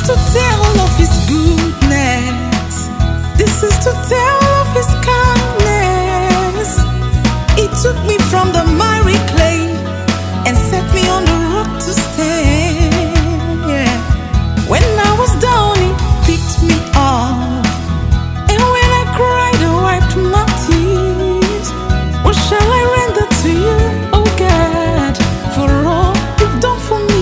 to tell of His goodness. This is to tell of His kindness. He took me from the miry clay and set me on the rock to stand. Yeah. When I was down, He picked me up, and when I cried, He wiped my tears. What shall I render to You, oh God, for all You've done for me?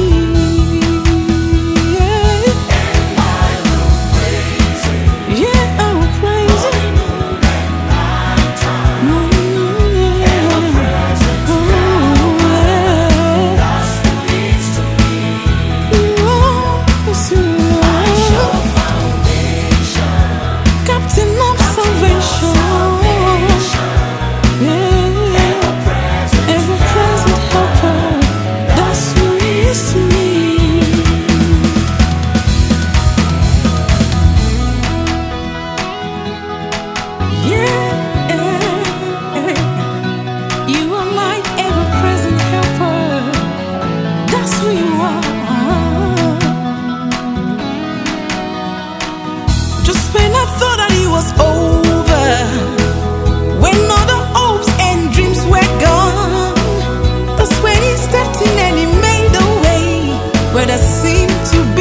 Over when all the hopes and dreams were gone, that's when He stepped in and He made a way where there seemed to be